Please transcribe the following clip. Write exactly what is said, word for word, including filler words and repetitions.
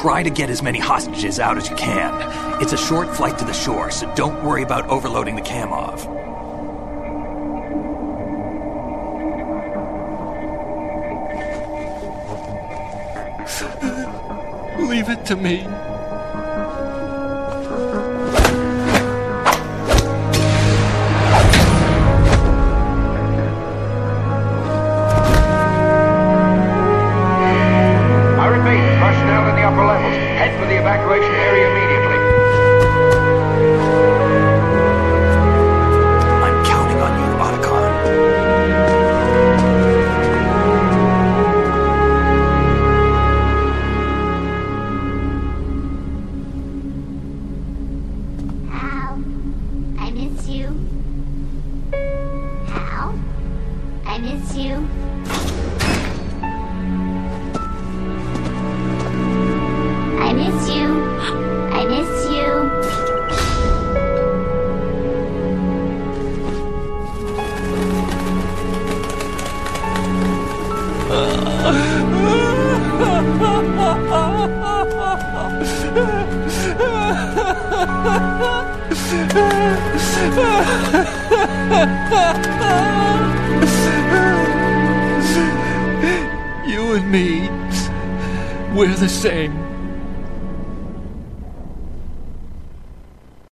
Try to get as many hostages out as you can. It's a short flight to the shore, so don't worry about overloading the Kamov. Leave it to me. Head for the evacuation area immediately. I'm counting on you, Otacon. Hal, I miss you. Hal, I miss you. I miss you. I miss you. You and me, we're the same.